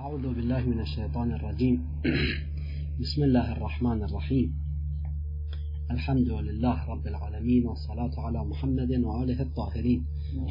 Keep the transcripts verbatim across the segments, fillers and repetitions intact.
أعوذ بالله من الشيطان الرجيم. بسم الله الرحمن الرحيم. الحمد لله رب العالمين، والصلاة على محمد وآله الطاهرين،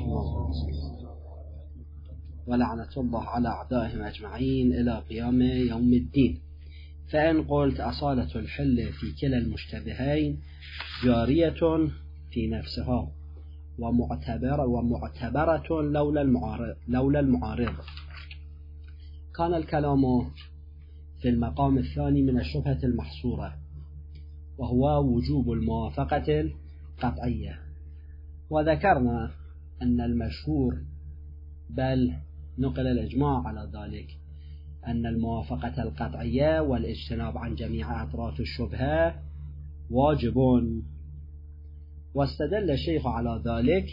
ولعنة الله على أعدائهم أجمعين إلى قيام يوم الدين. فإن قلت أصالة الحل في كلا المشتبهين جارية في نفسها ومعتبرة ومعتبرة لولا المعارض, لولا المعارض كان الكلام في المقام الثاني من الشبهة المحصورة، وهو وجوب الموافقة القطعية. وذكرنا أن المشهور بل نقل الإجماع على ذلك أن الموافقة القطعية والاجتناب عن جميع أطراف الشبهة واجب. واستدل الشيخ على ذلك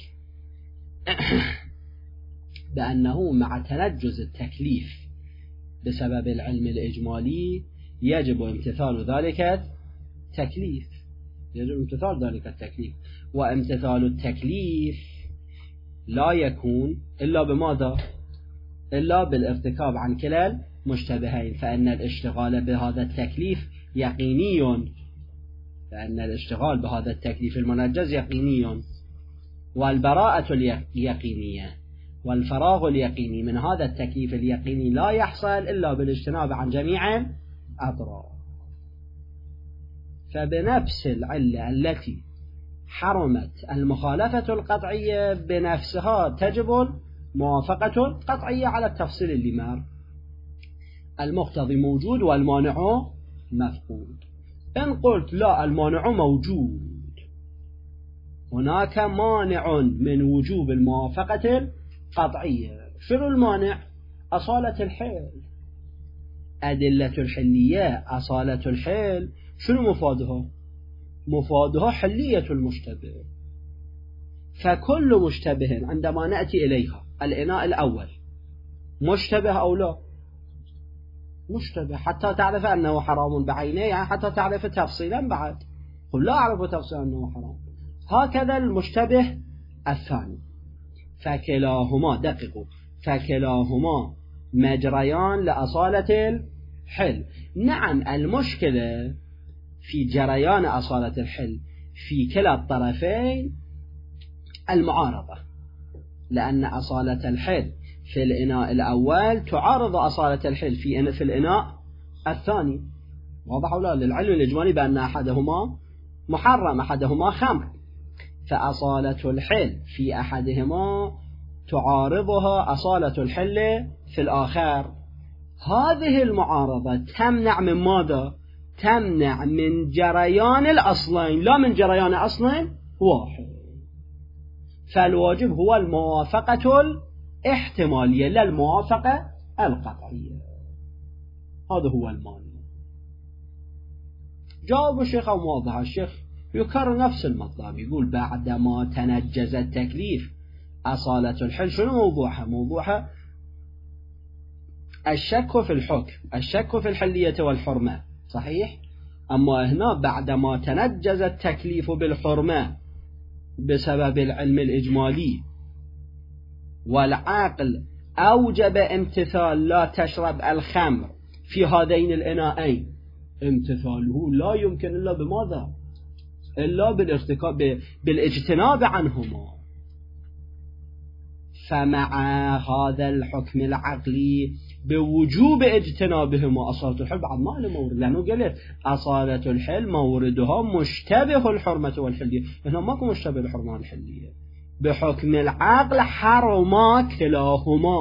بأنه مع تنجز التكليف بسبب العلم الإجمالي يجب امتثال ذلك التكليف يجب امتثال ذلك التكليف وامتثال التكليف لا يكون إلا بماذا؟ إلا بالارتكاب عن كلا المشتبهين، فإن الاشتغال بهذا التكليف يقيني فإن الاشتغال بهذا التكليف المنجز يقيني، والبراءة اليقينية والفراغ اليقيني من هذا التكليف اليقيني لا يحصل إلا بالاجتناب عن جميع الأضرار. فبنفس العلة التي حرمت المخالفة القطعية بنفسها تجب الموافقة القطعية على التفصيل اللي مر. المقتضي موجود والمانع مفقود. إن قلت لا، المانع موجود، هناك مانع من وجوب الموافقة القطعية. شنو المانع؟ أصالة الحل. أدلة الحلية أصالة الحل شنو مفادها؟ مفادها حلية المشتبه. فكل مشتبه عندما نأتي إليها الإناء الأول مشتبه أو لا؟ مشتبه، حتى تعرف أنه حرام بعينه، يعني حتى تعرف تفصيلا بعد. قل لا أعرف تفصيلا أنه حرام. هكذا المشتبه الثاني. فكلاهما دققوا فكلاهما مجريان لأصالة الحل. نعم، المشكلة في جريان أصالة الحل في كلا الطرفين المعارضة، لأن أصالة الحل في الإناء الأول تعارض أصالة الحل في في الإناء الثاني. واضح ولا؟ للعلم الإجمالي بأن أحدهما محرم، أحدهما خمر، فأصالة الحل في أحدهما تعارضها أصالة الحل في الآخر. هذه المعارضة تمنع من ماذا؟ تمنع من جريان الأصلين، لا من جريان أصل واحد. فالواجب هو الموافقة الاحتمالية لا الموافقة القطعية. هذا هو المانع. جاوب الشيخ أو موضح الشيخ يكرر نفس المطلب، يقول بعدما تنجز التكليف أصالة الحل شنو موضوعها؟ موضوعها الشك في الحكم، الشك في الحلية والحرمة، صحيح؟ أما هنا بعدما تنجز التكليف بالحرمة بسبب العلم الإجمالي والعقل أوجب امتثال لا تشرب الخمر في هذين الإناءين، امتثاله لا يمكن إلا بماذا؟ إلا بالارتكاب بالاجتناب عنهما. فمع هذا الحكم العقلي بوجوب اجتنابهما أصالة الحل بعد ما له مورد، لأنه قالت أصالة الحل موردها مشتبه الحرمة والحلية. هنا ماكو مشتبه الحرمة والحلية، بحكم العقل حرما كلاهما.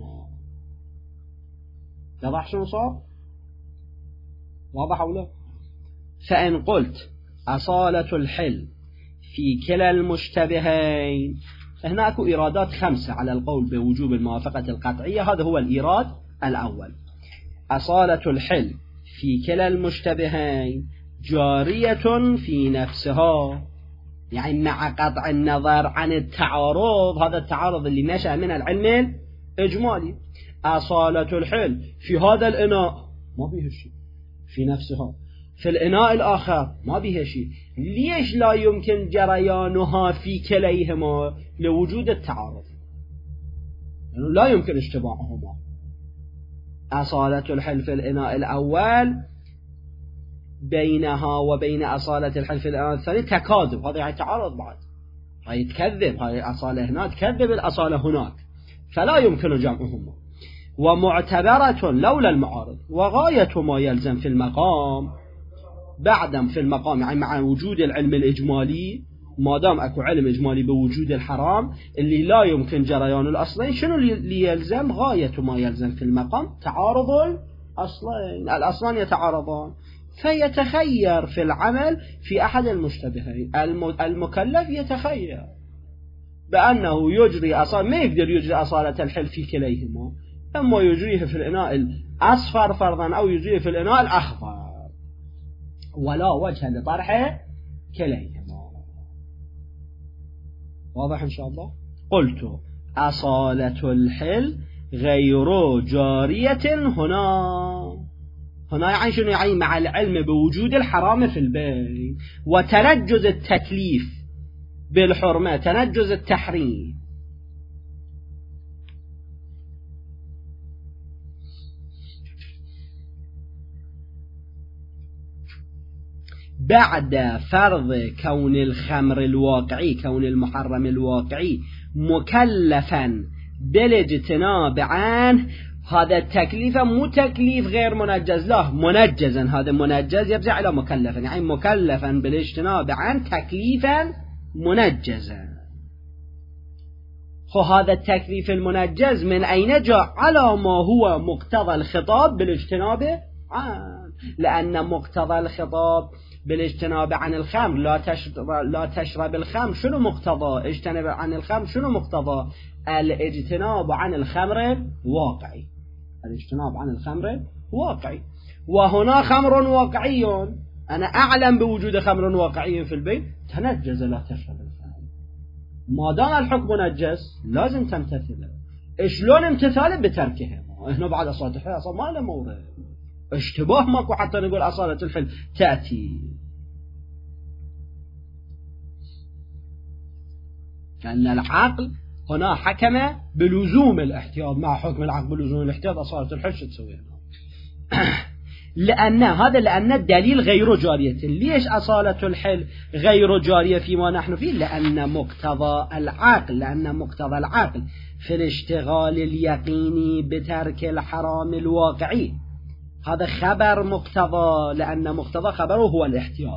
واضح شنو صار؟ واضح أو لا؟ فإن قلت أصالة الحل في كلا المشتبهين، هناك إيرادات خمسة على القول بوجوب الموافقة القطعية. هذا هو الإيراد الأول. أصالة الحل في كلا المشتبهين جارية في نفسها، يعني مع قطع النظر عن التعارض، هذا التعارض اللي نشأ من العلم الإجمالي. أصالة الحل في هذا الإناء ما بيه شيء في نفسها، في الإناء الآخر ما بيه شيء. ليش لا يمكن جريانها في كليهما؟ لوجود التعارض، يعني لا يمكن اجتماعهما. أصالة الحل في الإناء الأول بينها وبين أصالة الحل في الإناء الثاني تكاذب، هذا يعني تعارض بعد، هاي تكذب، هاي الأصالة هنا تكذب الأصالة هناك، فلا يمكن جمعهما. ومعتبرة لولا المعارض، وغاية ما يلزم في المقام بعدم في المقام يعني مع وجود العلم الإجمالي، ما دام أكو علم إجمالي بوجود الحرام اللي لا يمكن جريان الأصلين، شنو اللي يلزم؟ غاية ما يلزم في المقام تعارض الأصلين، الأصلان يتعارضان، فيتخير في العمل في أحد المشتبهين. المكلف يتخير بأنه يجري أصالة، ما يقدر يجري أصالة الحل في كليهما، أما يجريه في الإناء الأصفر فرضا أو يجريه في الإناء الأخضر، ولا وجه لطرح كليهما. واضح إن شاء الله؟ قلت أصالة الحل غير جارية هنا، هنا يعني شنو؟ يعني مع العلم بوجود الحرام في البيت وتنجز التكليف بالحرمة، تنجز التحريم. بعد فرض كون الخمر الواقعي، كون المحرم الواقعي مكلفا بالاجتناب عنه، هذا التكليف مو تكليف غير منجز، لا منجزا، هذا منجز يبزع إلى مكلفا، يعني مكلفا بالاجتناب عنه تكليفا منجزا. هذا التكليف المنجز من أين جاء؟ على ما هو مقتضى الخطاب بالاجتناب عنه، لأن مقتضى الخطاب بالاجتناب عن الخمر لا تشرب, لا تشرب الخمر، شنو مقتضى اجتناب عن الخمر؟ شنو مقتضى؟ الاجتناب عن الخمر واقعي، الاجتناب عن الخمر واقعي، وهنا خمر واقعي، أنا أعلم بوجود خمر واقعي في البيت، تنجز لا تشرب الخمر، ما دام الحكم منجز لازم تمتثله. شلون امتثاله؟ بتركه. هنا بعد أصالة الحل أصلا ما له مورد، اشتباه ماكو حتى نقول أصالة الحل تأتي، لأن العقل هنا حكم بلزوم الاحتياط، مع حكم العقل بلزوم الاحتياط أصالة الحل شو تسوي هنا؟ لأن هذا لأن الدليل غير جارية. ليش أصالة الحل غير جارية فيما نحن فيه؟ لأن مقتضى العقل، لأن مقتضى العقل في الاشتغال اليقيني بترك الحرام الواقعي، هذا خبر مقتضى، لأن مقتضى خبره هو الاحتياط.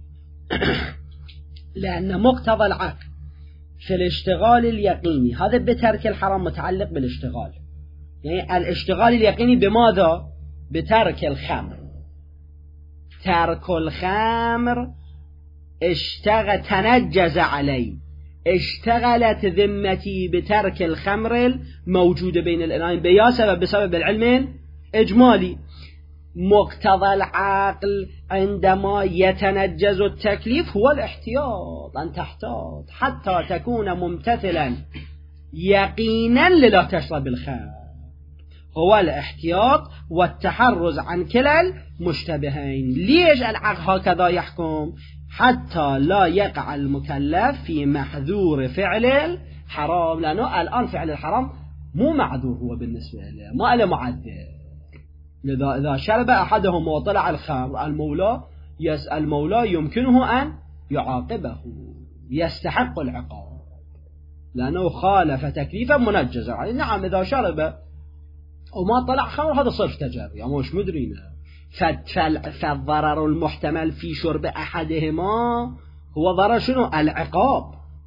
لأن مقتضى العقل في الاشتغال اليقيني هذا بترك الحرام متعلق بالاشتغال، يعني الاشتغال اليقيني بماذا؟ بترك الخمر. ترك الخمر اشتغل تنجز علي، اشتغلت ذمتي بترك الخمر الموجودة بين الإناءين بيا سبب بسبب العلم إجمالي. مقتضى العقل عندما يتنجز التكليف هو الاحتياط، أن تحتاط حتى تكون ممتثلا يقينا للا تشرب الخمر، هو الاحتياط والتحرز عن كلا المشتبهين. ليش العقل هكذا يحكم؟ حتى لا يقع المكلف في محذور فعل الحرام، لأنه الآن فعل الحرام مو معذور هو بالنسبة له، ما له معذر. لذا إذا شرب أحدهم وطلع الخمر، المولى يسأل المولى يمكنه أن يعاقبه، يستحق العقاب لأنه خالف تكليفا منجزا عليه. نعم إذا شرب وما طلع خمر هذا صرف تجاري، يعني مش مدرينه. فالضرر المحتمل في شرب أحدهما هو ضرر شنو؟ العقاب.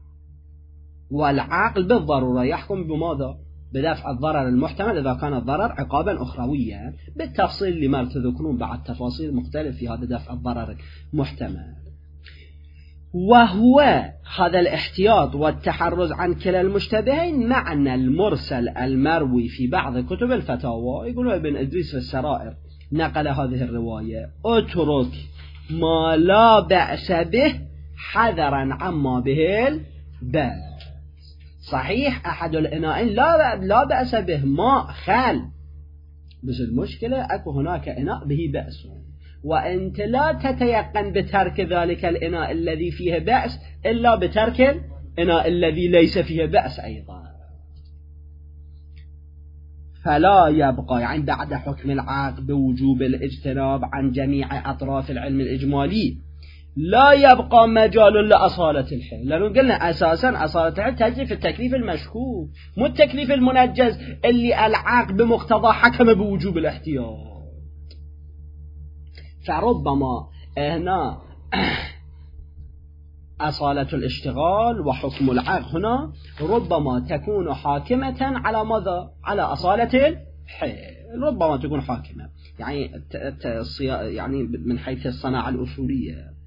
والعقل بالضرورة يحكم بماذا؟ بدفع الضرر المحتمل إذا كان الضرر عقابا أخرويا، بالتفصيل اللي ما تذكرون بعد تفاصيل مختلف في هذا دفع الضرر المحتمل. وهو هذا الاحتياط والتحرز عن كلا المشتبهين معنى المرسل المروي في بعض كتب الفتاوى. يقول ابن إدريس في السرائر نقل هذه الرواية: اترك ما لا بأس به حذرا عما به البأس. صحيح أحد الإناءين لا لا بأس به، ماء خال، بس المشكلة أكو هناك إناء به بأس، وأنت لا تتيقن بترك ذلك الإناء الذي فيه بأس إلا بترك الإناء الذي ليس فيه بأس أيضا. فلا يبقى يعني بعد حكم العقد بوجوب الاجتناب عن جميع أطراف العلم الإجمالي لا يبقى مجال لأصالة الحل، لأنه قلنا أساسا أصالة الحل تجري في التكليف المشكوك مو التكليف المنجز اللي العقد بمقتضى حكم بوجوب الاحتياط. فربما هنا أصالة الاشتغال وحكم العقد هنا ربما تكون حاكمة على ماذا؟ على أصالة الحل، ربما تكون حاكمة يعني يعني من حيث الصناعة الأصولية.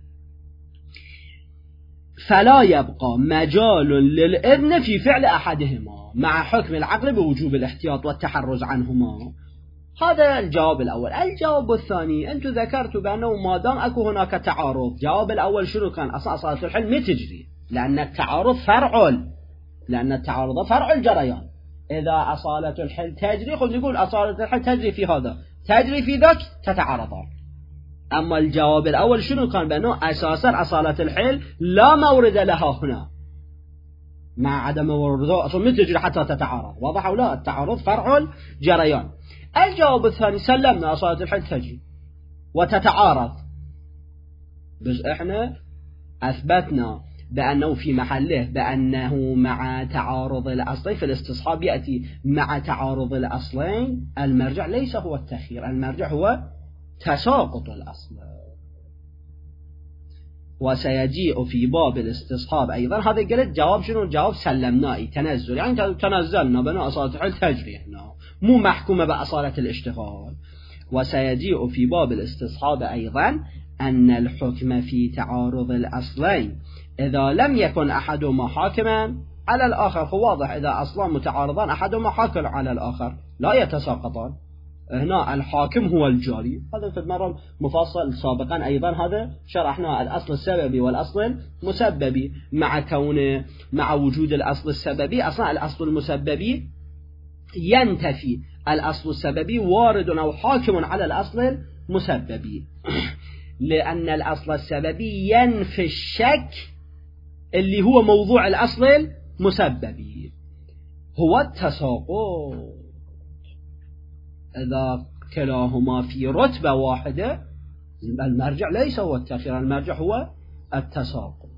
فلا يبقى مجال للإذن في فعل أحدهما مع حكم العقل بوجوب الاحتياط والتحرز عنهما. هذا الجواب الأول. الجواب الثاني أنتم ذكرتوا بأنه ما دام أكو هناك تعارض، جواب الأول شنو كان؟ أصلا أصالة الحل ما تجري، لأن التعارض فرع، لأن التعارض فرع الجريان. إذا أصالة الحل تجري خذ نقول أصالة الحل تجري في هذا تجري في ذاك تتعارضان. أما الجواب الأول شنو كان؟ بأنه أساسا أصالة الحل لا مورد لها هنا، مع عدم وردها أصلا ما تجري حتى تتعارض. واضح أو لا؟ التعارض فرع الجريان. الجواب الثاني سلمنا أصالة الحل تجري وتتعارض، بس إحنا أثبتنا بأنه في محله بأنه مع تعارض الأصلين في الاستصحاب يأتي مع تعارض الأصلين المرجع ليس هو التخيير، المرجع هو تساقط الأصل. وسيجيء في باب الاستصحاب أيضا. هذا قلت جواب شنو؟ الجواب سلمناه تنزل، يعني تنزلنا بأن أصالة الحل تجري هنا مو محكومة بأصالة الاشتغال. وسيجيء في باب الاستصحاب أيضا أن الحكم في تعارض الأصلين إذا لم يكن أحدهما حاكما على الآخر، فواضح إذا أصلان متعارضان أحدهما حاكم على الآخر لا يتساقطان. هنا الحاكم هو الجاري. هذا في المرة مفصل سابقا أيضا، هذا شرحنا الأصل السببي والأصل المسببي. مع كونه مع وجود الأصل السببي أصلا الأصل المسببي ينتفي الأصل السببي وارد أو حاكم على الأصل المسببي، لأن الأصل السببي ينفي الشك اللي هو موضوع الأصل المسببي هو التساقط. إذا كلاهما في رتبة واحدة المرجع ليس هو التأخير، المرجع هو التساقط.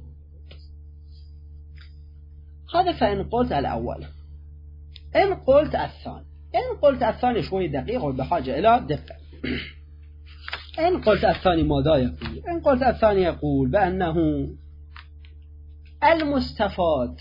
هذا فإن قلت الأول. إن قلت الثاني، إن قلت الثاني شوي دقيق وبحاجة إلى دقة. إن قلت الثاني ماذا يقول؟ إن قلت الثاني يقول بأنه المستفاد.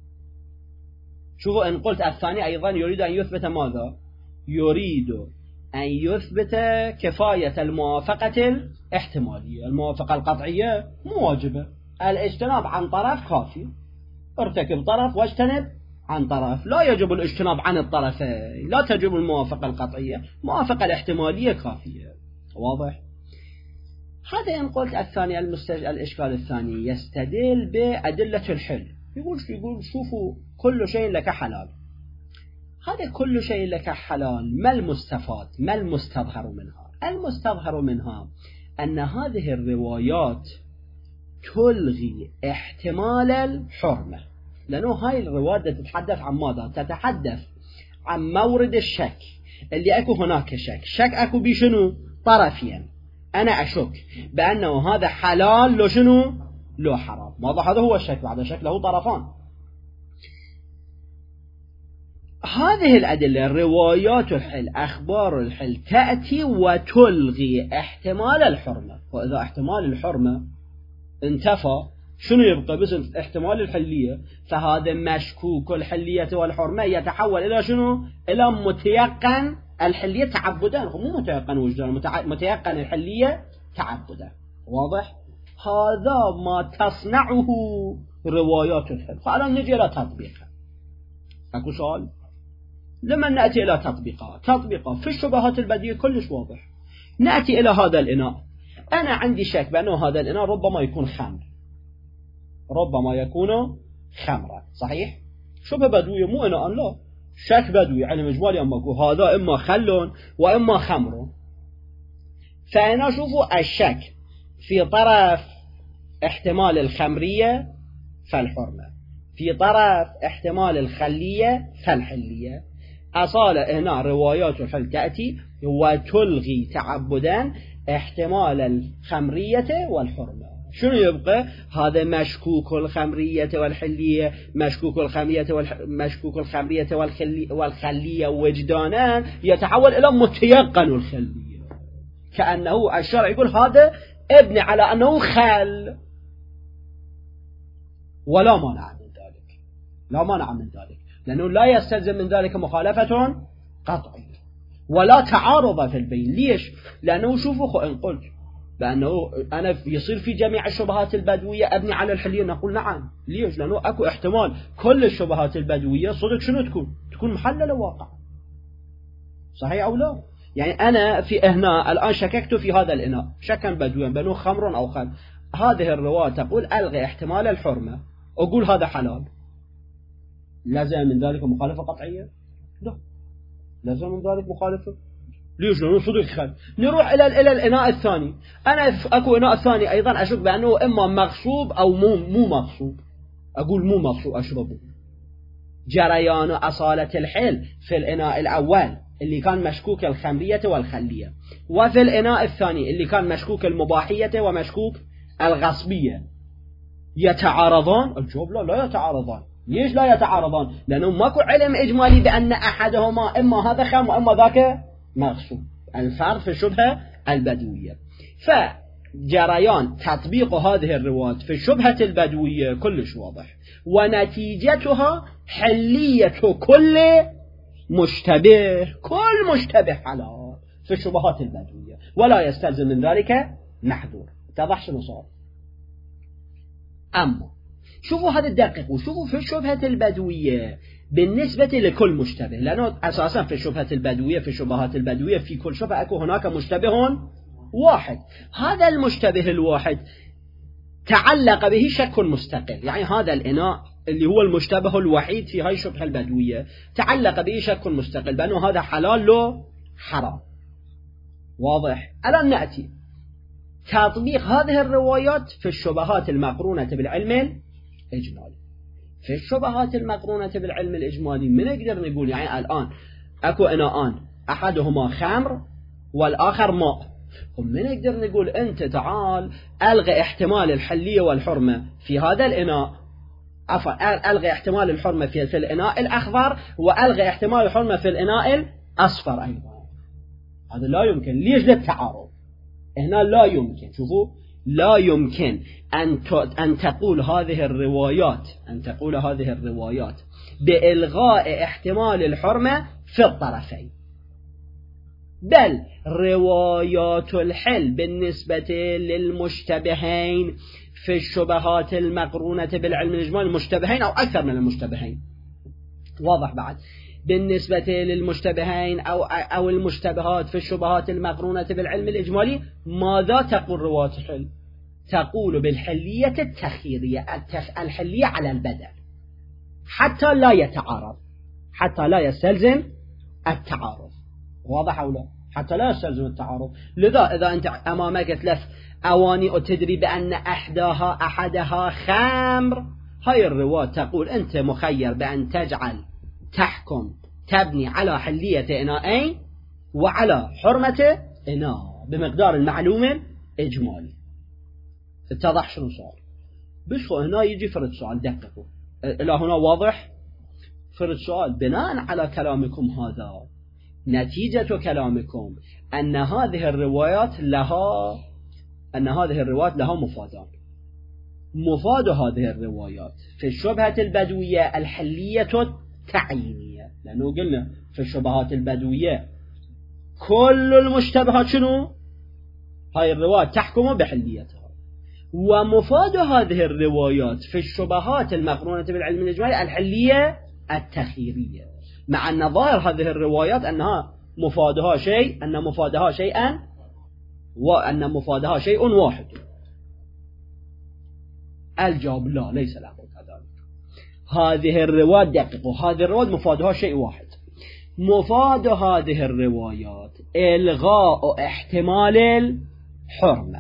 شوفوا إن قلت الثاني أيضا يريد أن يثبت ماذا؟ يريد أن يثبت كفاية الموافقة الاحتمالية. الموافقة القطعية مواجبة، الاجتناب عن طرف كافي، ارتكب طرف واجتنب عن طرف، لا يجب الاجتناب عن الطرفين، لا تجب الموافقة القطعية، موافقة الاحتمالية كافية. واضح؟ هذا إن قلت الثاني المستج... الإشكال الثاني يستدل بأدلة الحل. يقول شو؟ يقول شوفوا كل شيء لك حلال. هذا كل شيء لك حلال ما المستفاد؟ ما المستظهر منها؟ المستظهر منها أن هذه الروايات تلغي احتمال الحرمة، لأنه هاي الروايات تتحدث عن ماذا؟ تتحدث عن مورد الشك اللي أكو هناك شك. شك أكو بشنو؟ طرفين. أنا أشك بأنه هذا حلال لو شنو؟ لو حرام. واضح؟ هذا هو الشك. بعد الشك له طرفان. هذه الأدلة الروايات الحل أخبار الحل تأتي وتلغي احتمال الحرمة. وإذا احتمال الحرمة انتفى شنو يبقى؟ بس احتمال الحلية. فهذا مشكوك الحلية والحرمة يتحول إلى شنو؟ إلى متيقن الحلية تعبدا، مو متيقن وجدان، متيقن الحلية تعبدا. واضح؟ هذا ما تصنعه روايات الحل. فالآن نجي إلى تطبيقها. أكو سؤال؟ لما نأتي إلى تطبيقها، تطبيقها في الشبهات البديهية كلش واضح. نأتي إلى هذا الإناء، أنا عندي شك بأنه هذا الإناء ربما يكون خمر، ربما يكون خمرا. صحيح؟ شبه بدوية مو إناء، لا شك بدوي علم إجمالي أماكو هذا إما خل وإما خمر. فأنا شوفوا الشك في طرف احتمال الخمرية فالحرمة، في طرف احتمال الخلية فالحلية. أصالة هنا روايات الحل تأتي وتلغي تعبدا احتمال الخمرية والحرمة. شنو يبقى؟ هذا مشكوك الخمرية والحلية، مشكوك الخمرية والح... مشكوك الخمرية والخلي... والخلية وجدانا يتحول إلى متيقن الخلية، كأنه الشرع يقول هذا ابني على أنه خل، ولا مانع من ذلك، لا مانع من ذلك، لأنه لا يستلزم من ذلك مخالفة قطعية ولا تعارض في البين. ليش؟ لأنه شوفوا إن قلت لأنه أنا يصير في جميع الشبهات البدوية أبني على الحلية، نقول نعم. ليش؟ لأنه أكو احتمال كل الشبهات البدوية صدق شنو تكون؟ تكون محللة واقع، صحيح أو لا؟ يعني أنا في هنا الآن شككت في هذا الإناء شكا بدويا بأنه خمر أو خل، هذه الرواية تقول ألغي احتمال الحرمة، أقول هذا حلال، لازم من ذلك مخالفة قطعية؟ لا، لازم من ذلك مخالفة. ليش؟ لأنه صدق خل. نروح إلى إلى الإناء الثاني، أنا أكو إناء ثاني أيضا أشك بأنه إما مغصوب أو مو مو مغصوب، أقول مو مغصوب أشربه. جريان أصالة الحل في الإناء الأول اللي كان مشكوك الخمرية والخلية، وفي الإناء الثاني اللي كان مشكوك المباحية ومشكوك الغصبية، يتعارضان؟ الجواب لا، لا يتعارضان. ليش لا يتعارضان؟ لأنه ماكو علم إجمالي بأن أحدهما إما هذا خام وإما ذاك مغصوب، الفرق في الشبهة البدوية. فجريان تطبيق هذه الروايات في الشبهة البدوية كلش واضح، ونتيجتها حلية كل مشتبه، كل مشتبه حلال في الشبهات البدوية، ولا يستلزم من ذلك محذور. اتضح شنو صار؟ أما شوفوا هذا الدقيق، وشوفوا في الشبهة البدوية بالنسبة لكل مشتبه، لأنه أساسا في الشبهة البدوية في الشبهات البدوية في كل شبهة أكو هناك مشتبه واحد، هذا المشتبه الواحد تعلق به شك مستقل، يعني هذا الإناء اللي هو المشتبه الوحيد في هاي الشبهة البدوية تعلق به شك مستقل بأنه هذا حلال له حرام. واضح؟ الآن نأتي تطبيق هذه الروايات في الشبهات المقرونة بالعلم الإجمالي. في الشبهات المقرونة بالعلم الإجمالي من نقدر نقول يعني الآن أكو إناءان أحدهما خمر والآخر ماء، ومن نقدر نقول أنت تعال ألغي احتمال الحلية والحرمة في هذا الإناء، عفوا ألغي احتمال الحرمة في, في الإناء الأخضر، وألغي احتمال الحرمة في الإناء الأصفر أيضا. هذا لا يمكن. ليش؟ للتعارض. هنا لا يمكن، شوفوا لا يمكن أن أن تقول هذه الروايات أن تقول هذه الروايات بإلغاء احتمال الحرمة في الطرفين، بل روايات الحل بالنسبة للمشتبهين في الشبهات المقرونة بالعلم الإجمالي، المشتبهين أو أكثر من المشتبهين، واضح بعد، بالنسبة للمشتبهين أو أو المشتبهات في الشبهات المقرونة بالعلم الإجمالي، ماذا تقول روايات الحل؟ تقول بالحلية التخييرية، الحلية على البدل، حتى لا يتعارض، حتى لا يستلزم التعارض. واضح أو لا؟ حتى لا يستلزم التعارض. لذا إذا أنت أمامك ثلاث أواني وتدري بأن أحدها أحدها خمر، هاي الرواية تقول أنت مخير بأن تجعل تحكم تبني على حلية إناءين وعلى حرمة إناء بمقدار المعلوم إجمالي. اتضح شنو صار؟ بس هنا يجي فرد سؤال، دققوا إلى هنا واضح؟ فرد سؤال بناء على كلامكم هذا، نتيجة كلامكم أن هذه الروايات لها أن هذه الروايات لها مفادات. مفاد هذه الروايات في الشبهة البدوية الحلية التعيينية، لأنه قلنا في الشبهات البدوية كل المشتبهات شنو؟ هاي الروايات تحكم بحليتها. ومفاد هذه الروايات في الشبهات المقرونة بالعلم الإجمالي الحلية التخييرية، مع أن ظاهر هذه الروايات أنها مفادها شيء أن مفادها شيئا وأن مفادها شيء واحد. الجواب لا، ليس الأمر كذلك. هذه الروايات دقيقة، هذه الروايات مفادها شيء واحد. مفاد هذه الروايات إلغاء احتمال الحرمة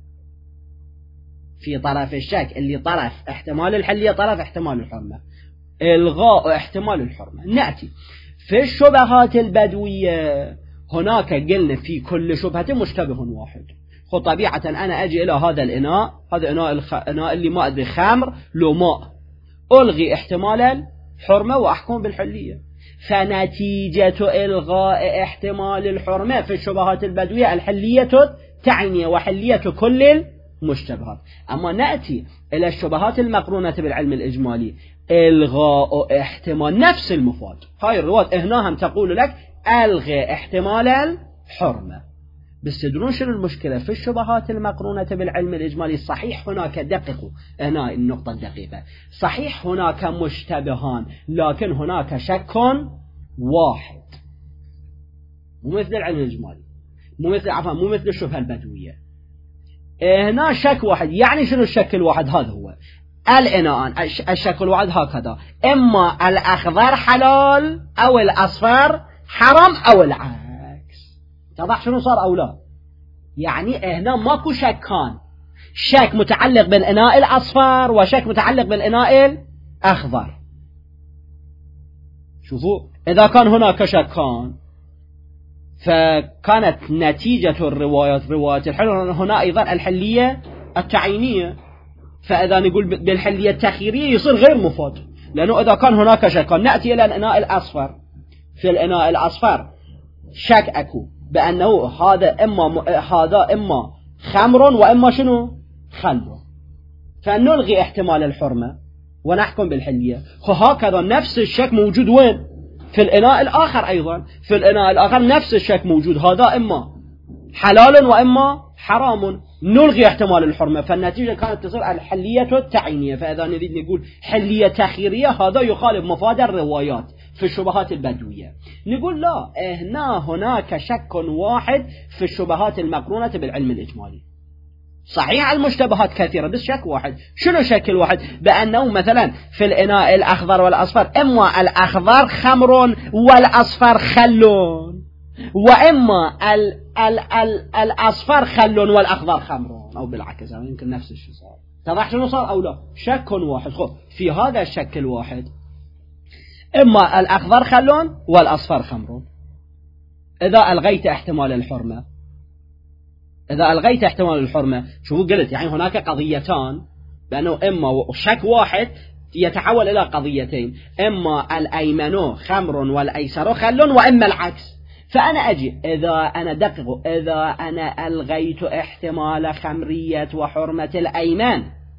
في طرف الشك، اللي طرف احتمال الحلية طرف احتمال الحرمة، إلغاء احتمال الحرمة. نأتي في الشبهات البدوية هناك قلنا في كل شبهة مشتبه واحد. خو طبيعة أنا أجي إلى هذا الإناء، هذا إناء الخ... إناء اللي ما أدري خمر لو ماء، ألغي احتمال الحرمة وأحكم بالحلية. فنتيجة إلغاء احتمال الحرمة في الشبهات البدوية الحلية تعني وحلية كل المشتبهات. أما نأتي إلى الشبهات المقرونة بالعلم الإجمالي إلغاء احتمال نفس المفاد. هاي الرواة هنا هم تقول لك ألغي احتمال الحرمة. بس تدرون شنو المشكلة في الشبهات المقرونة بالعلم الإجمالي؟ صحيح هناك دقيقوا هنا النقطة الدقيقة، صحيح هناك مشتبهان لكن هناك شك واحد، مو مثل العلم الإجمالي، مو مثل عفوا مو مثل الشبهة البدوية. هنا شك واحد. يعني شنو الشك الواحد؟ هذا هو الإناء. الشك الواحد هكذا، إما الأخضر حلال أو الأصفر حرام أو العكس. تضح شنو صار أو لا؟ يعني هنا ماكو شكان، شك متعلق بالإناء الأصفر وشك متعلق بالإناء الأخضر. شوفوا إذا كان هناك شكان فكانت نتيجة الروايات رواية الحل هنا أيضا الحلية التعيينية. فإذا نقول بالحلية التخييرية يصير غير مفاد، لأنه إذا كان هناك شكان نأتي إلى الإناء الأصفر. في الإناء الأصفر شك أكو بأنه هذا إما هذا إما خمر وإما شنو خل، فنلغي احتمال الحرمة ونحكم بالحلية. وهكذا نفس الشك موجود وين؟ في الإناء الآخر أيضا. في الإناء الآخر نفس الشك موجود، هذا إما حلال وإما حرام، نلغي احتمال الحرمة. فالنتيجة كانت تصير الحلية التعيينية. فإذا نريد نقول حلية تخييرية هذا يخالف مفاد الروايات في الشبهات البدوية. نقول لا، هنا هناك شك واحد في الشبهات المقرونة بالعلم الإجمالي. صحيح المشتبهات كثيرة بس شك واحد. شنو شك الواحد؟ بأنه مثلا في الإناء الأخضر والأصفر إما الأخضر خمر والأصفر خل، وإما ال ال ال الأصفر خل والأخضر خمر، أو بالعكس يمكن نفس الشيء صار. تضح شنو صار أو لا؟ شك واحد. خب في هذا الشك الواحد إما الأخضر خل والأصفر خمر. إذا ألغيت احتمال الحرمة، إذا ألغيت احتمال الحرمة شو قلت؟ يعني هناك قضيتان، بأنه إما شك واحد يتحول إلى قضيتين، إما الأيمن خمر والأيسر خل وإما العكس. فأنا أجي إذا أنا دقق، إذا أنا ألغيت احتمال خمرية وحرمة الأيمان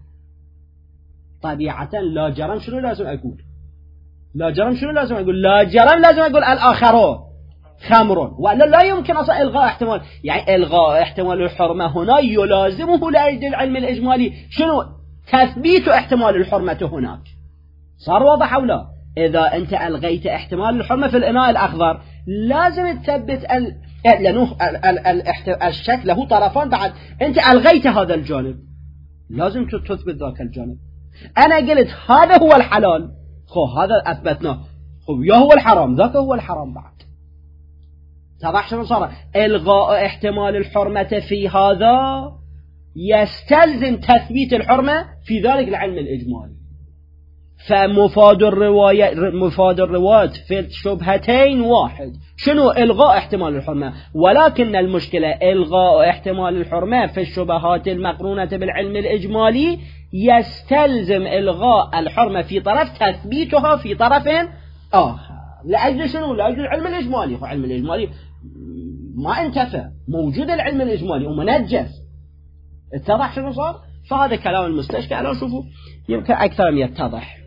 طبيعة لا جرم شنو لازم أقول؟ لا جرم شنو لازم أقول؟ لا جرم لازم أقول الآخرون خمر، ولا لا يمكن أصلا إلغاء احتمال. يعني إلغاء احتمال الحرمة هنا يلازمه لأجل العلم الإجمالي شنو؟ تثبيت احتمال الحرمة هناك. صار واضح أو لا؟ إذا أنت ألغيت احتمال الحرمة في الإناء الأخضر لازم تثبت ال... لأنه ال... ال... ال... الشك له طرفان. بعد أنت ألغيت هذا الجانب لازم تثبت ذاك الجانب. أنا قلت هذا هو الحلال، خو هذا أثبتناه، خو يا هو الحرام ذاك هو الحرام. بعد تضح شنو صار؟ إلغاء احتمال الحرمة في هذا يستلزم تثبيت الحرمة في ذلك العلم الإجمالي. فمفاد الرواية مفاد الروايات في الشبهتين واحد، شنو؟ إلغاء احتمال الحرمة. ولكن المشكلة إلغاء احتمال الحرمة في الشبهات المقرونة بالعلم الإجمالي يستلزم إلغاء الحرمة في طرف تثبيتها في طرف آخر. لأجل شنو؟ لأجل العلم الإجمالي. فالعلم الإجمالي ما انتفى، موجود العلم الإجمالي ومنجز. اتضح شنو صار؟ فهذا كلام المستشفى. الآن شوفوا يمكن أكثر من يتضح.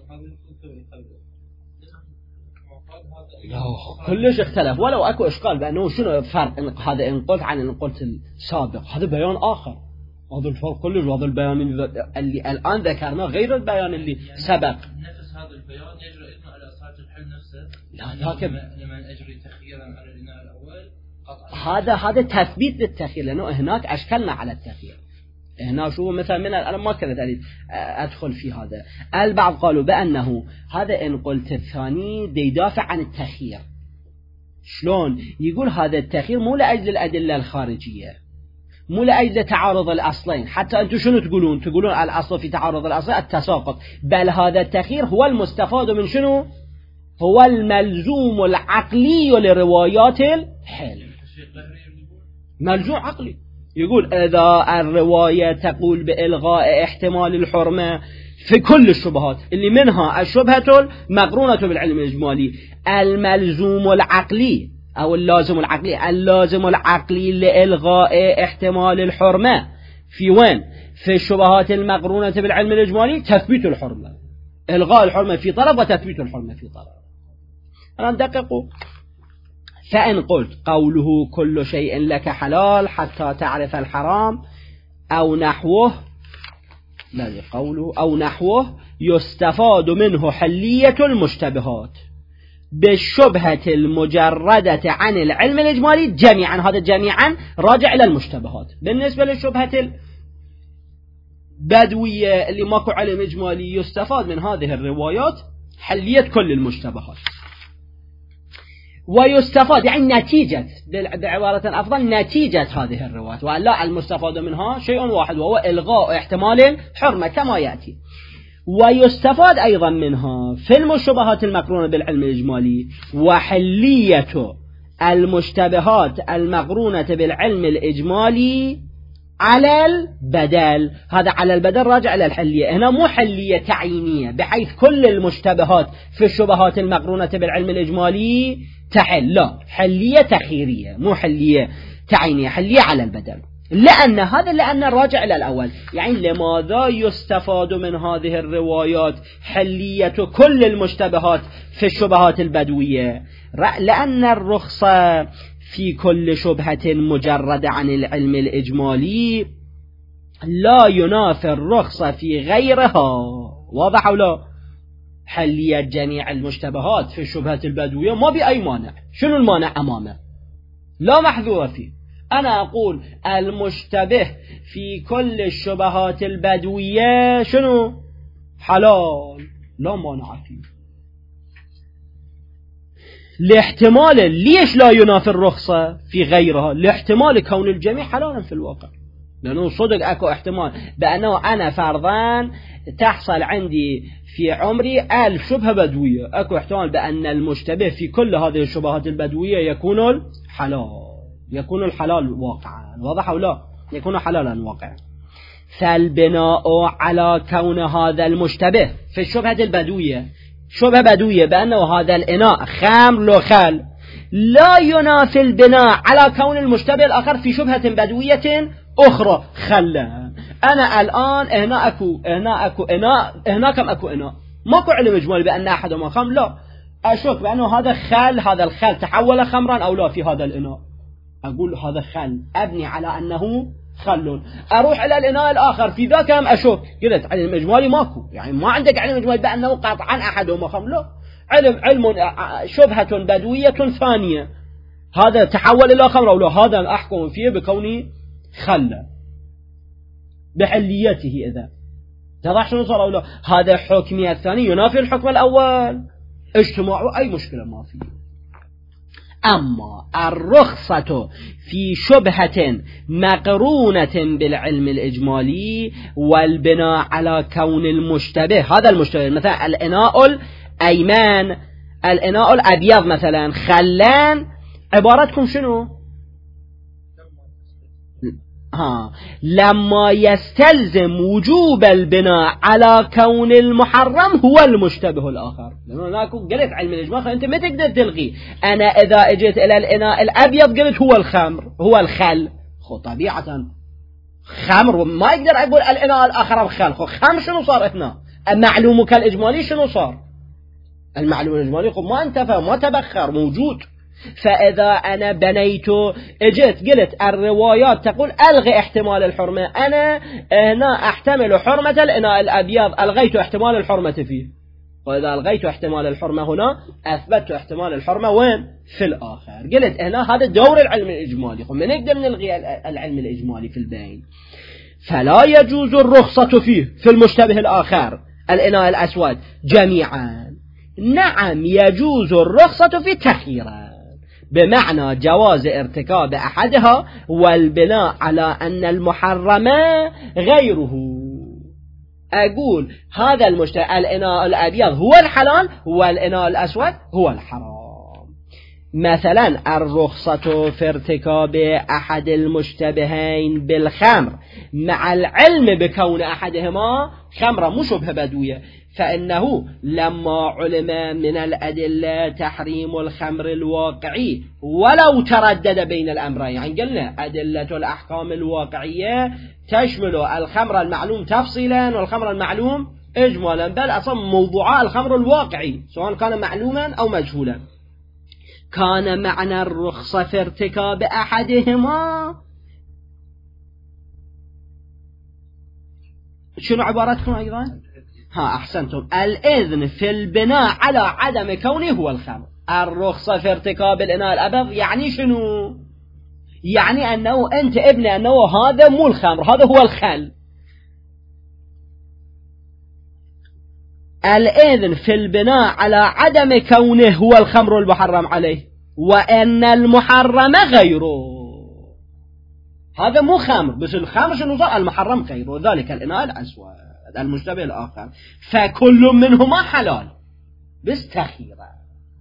كلش اختلف، ولو أكو إشكال بأنه شنو فرق هذا إن قلت عن إن قلت السابق. هذا بيان آخر، هذا الفرق كلش، وهذا البيان اللي الآن ذكرناه غير البيان اللي سبق. نفس هذا البيان يجري إثناء على أساس الحل نفسه. لا لكن لما أجري تخييرا على الإناء الأول هذا هذا تثبيت للتخيير، لأنه هناك أشكلنا على التخيير. هنا شو مثلا من أنا ما كنت أريد أدخل في هذا. البعض قالوا بأنه هذا إن قلت الثاني دي يدافع عن التخيير. شلون؟ يقول هذا التخيير مو لأجل الأدلة الخارجية، مو لأجل تعارض الأصلين. حتى أنتم شنو تقولون؟ تقولون الأصل في تعارض الأصلين التساقط، بل هذا التخيير هو المستفاد من شنو؟ هو الملزوم العقلي لروايات الحل. ملزوم عقلي يقول إذا الرواية تقول بإلغاء احتمال الحرمة في كل الشبهات اللي منها الشبهة المقرونة بالعلم الإجمالي، الملزوم العقلي أو اللازم العقلي اللازم العقلي لإلغاء احتمال الحرمة في وين؟ في الشبهات المقرونة بالعلم الإجمالي تثبيت الحرمة، إلغاء الحرمة في طلب وتثبيت الحرمة في طلب. أنا ندقق. فإن قلت قوله كل شيء لك حلال حتى تعرف الحرام أو نحوه، لا قوله أو نحوه يستفاد منه حلية المشتبهات بالشبهة المجردة عن العلم الإجمالي جميعا. هذا جميعا راجع إلى المشتبهات. بالنسبة للشبهة البدوية اللي ماكو علم إجمالي يستفاد من هذه الروايات حلية كل المشتبهات، ويستفاد يعني نتيجة بعبارة أفضل نتيجة هذه الروايات، ولا المستفاد منها شيء واحد وهو إلغاء احتمال الحرمة كما يأتي. ويستفاد أيضا منها في المشتبهات المقرونة بالعلم الإجمالي وحلية المشتبهات المقرونة بالعلم الإجمالي على البدل. هذا على البدل راجع إلى الحلية، هنا مو حلية تعيينية بحيث كل المشتبهات في الشبهات المقرونة بالعلم الإجمالي تحل، لا، حلية تخيرية مو حلية تعيينية، حلية على البدل. لأن هذا لأن الراجع إلى الأول، يعني لماذا يستفاد من هذه الروايات حلية كل المشتبهات في الشبهات البدوية؟ لأن الرخصة في كل شبهة مجردة عن العلم الإجمالي لا ينافي الرخصة في غيرها. واضح أو لا؟ حلية جميع المشتبهات في الشبهة البدوية ما بأي مانع. شنو المانع أمامه؟ لا محذور فيه. أنا أقول المشتبه في كل الشبهات البدوية شنو؟ حلال، لا مانع فيه. لاحتمال ليش لا ينافي الرخصة في غيرها؟ لاحتمال كون الجميع حلالا في الواقع، لأنه صدق أكو احتمال بأنه أنا فرضان تحصل عندي في عمري ألف شبهة بدوية، أكو احتمال بأن المشتبه في كل هذه الشبهات البدوية يكون الحلال، يكون الحلال واقعا. واضح أو لا؟ يكون حلالا واقعا. فالبناء على كون هذا المشتبه في الشبهة البدوية شبهة بدوية بأنه هذا الإناء خمر لو خل لا ينافي البناء على كون المشتبه الآخر في شبهة بدوية أخرى خلا. أنا الآن هنا أكو هنا أكو إناء، هنا كم أكو إناء، ماكو علم إجمالي بأن أحدهما خمر، لا، أشك بأنه هذا خل، هذا الخل تحول خمرا أو لا في هذا الإناء، أقول هذا خل، أبني على أنه خل. أروح إلى الإناء الآخر في ذاك هم أشك، قلت علم إجمالي ماكو، يعني ما عندك علم إجمالي بأنه قطعا أحدهما خمر، لا، علم علم شبهة بدوية ثانية، هذا تحول إلى خمر أو لا، هذا أحكم فيه بكونه خل بحليته. إذا تضح شنو صار أو لا؟ هذا حكمي الثاني ينافي الحكم الأول، اجتماعه أي مشكلة ما فيه. أما الرخصة في شبهة مقرونة بالعلم الإجمالي والبناء على كون المشتبه، هذا المشتبه مثلا الإناء الأيمان الإناء الأبيض مثلا خلان، عبارتكم شنو؟ ها لما يستلزم وجوب البناء على كون المحرم هو المشتبه الآخر، لأنه هناك قلت علم الإجمال أنت ما تقدر تلغي. أنا إذا اجيت إلى الإناء الأبيض قلت هو الخمر هو الخل، خو طبيعة خمر ما يقدر أقول الإناء الآخر الخل، خو خمر شنو صار هنا؟ معلومك الإجمالي شنو صار؟ المعلوم الإجمالي خو ما انتفى ما تبخر موجود. فإذا أنا بنيت اجيت قلت الروايات تقول ألغي احتمال الحرمة، أنا هنا أحتمل حرمة الإناء الأبيض، ألغيت احتمال الحرمة فيه، وإذا ألغيت احتمال الحرمة هنا أثبت احتمال الحرمة وين؟ في الآخر. قلت هنا هذا دور العلم الإجمالي، خو من نقدر نلغي العلم الإجمالي في البين. فلا يجوز الرخصة فيه في المشتبه الآخر الإناء الأسود جميعا. نعم يجوز الرخصة في تخييرا بمعنى جواز ارتكاب أحدها والبناء على أن المحرم غيره. أقول هذا المشتبه الإناء الأبيض هو الحلال والإناء الأسود هو الحرام. مثلا الرخصة في ارتكاب أحد المشتبهين بالخمر مع العلم بكون أحدهما خمرة مشبه بدوية، فإنه لما علم من الأدلة تحريم الخمر الواقعي ولو تردد بين الأمرين، يعني قلنا أدلة الأحكام الواقعية تشمل الخمر المعلوم تفصيلا والخمر المعلوم إجمالا، بل أصلا موضوع الخمر الواقعي سواء كان معلوما أو مجهولا. كان معنى الرخصة في ارتكاب أحدهما شنو عبارتكم أيضا؟ ها أحسنتم، الإذن في البناء على عدم كونه هو الخمر. الرخصة في ارتكاب الإناء الأبيض يعني شنو؟ يعني أنه أنت ابني أنه هذا مو الخمر، هذا هو الخل. الإذن في البناء على عدم كونه هو الخمر المحرم عليه، وأن المحرم غيره. هذا مو خمر، بس الخمر شنو صار؟ المحرم غيره، ذلك الإناء الأسود المشتبه الآخر، فكل منهما حلال بس تخيرا،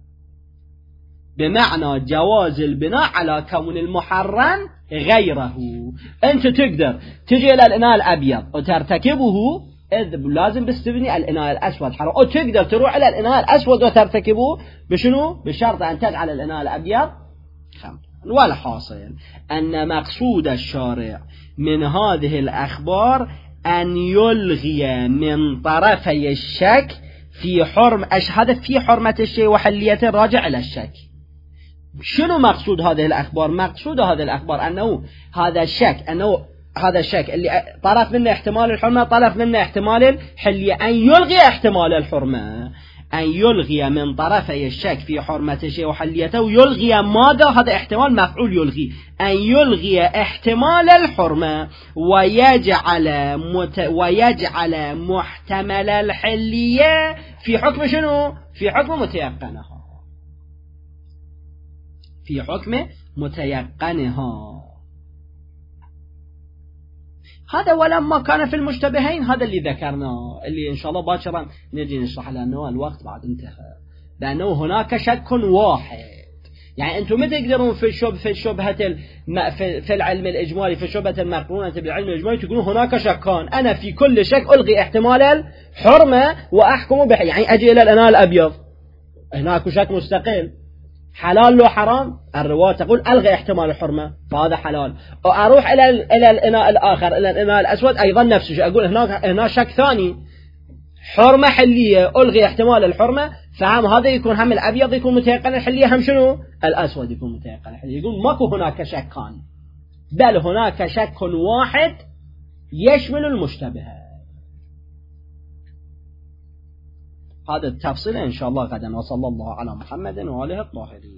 بمعنى جواز البناء على كون المحرم غيره. أنت تقدر تجي إلى الإناء الأبيض وترتكبه، إذ لازم بس تبني الإناء الأسود حرام، أو تقدر تروح إلى الإناء الأسود وترتكبه بشنو؟ بشرط أن تجعل الإناء الأبيض خمر. والحاصل أن مقصود الشارع من هذه الأخبار أن يلغي من طرفي الشك في حرم هذا في حرمة الشيء وحلية راجع إلى الشك. شنو مقصود هذه الأخبار؟ مقصود هذه الأخبار أنه هذا الشك أنه هذا الشك اللي طرف منه احتمال الحرمة طرف منه احتمال الحلية، أن يلغي احتمال الحرمة، أن يلغي من طرفي الشك في حرمة الشيء وحليته. يلغي ماذا؟ هذا احتمال مفعول يلغي، أن يلغي احتمال الحرمة ويجعل مت ويجعل محتمل الحلية في حكم شنو؟ في حكم متيقنها، في حكم متيقنها. هذا ولما كان في المشتبهين، هذا اللي ذكرناه اللي إن شاء الله باكرا نجي نشرح، لأنه الوقت بعد انتهى، لأنه هناك شك واحد. يعني أنتم ما تقدرون في الشبه في الشبهة الم... في... في العلم الإجمالي في الشبهة المقرونة بالعلم الإجمالي تقولون هناك شكان، أنا في كل شك ألغي احتمال الحرمة وأحكم بح، يعني أجي إلى الإناء الأبيض هناك شك مستقل حلال لو حرام، الرواية تقول ألغي احتمال الحرمة فهذا حلال، وأروح إلى إلى الإناء الآخر إلى الإناء الأسود أيضا نفس الشيء، أقول هناك هنا شك ثاني حرمة حلية ألغي احتمال الحرمة، فهم هذا يكون هم الأبيض يكون متيقن الحلية، هم شنو الأسود يكون متيقن الحلية. يقول ماكو هناك شكان، بل هناك شك واحد يشمل المشتبه. هذا التفصيل إن شاء الله غدا، وصلى الله على محمد وآله الطاهرين.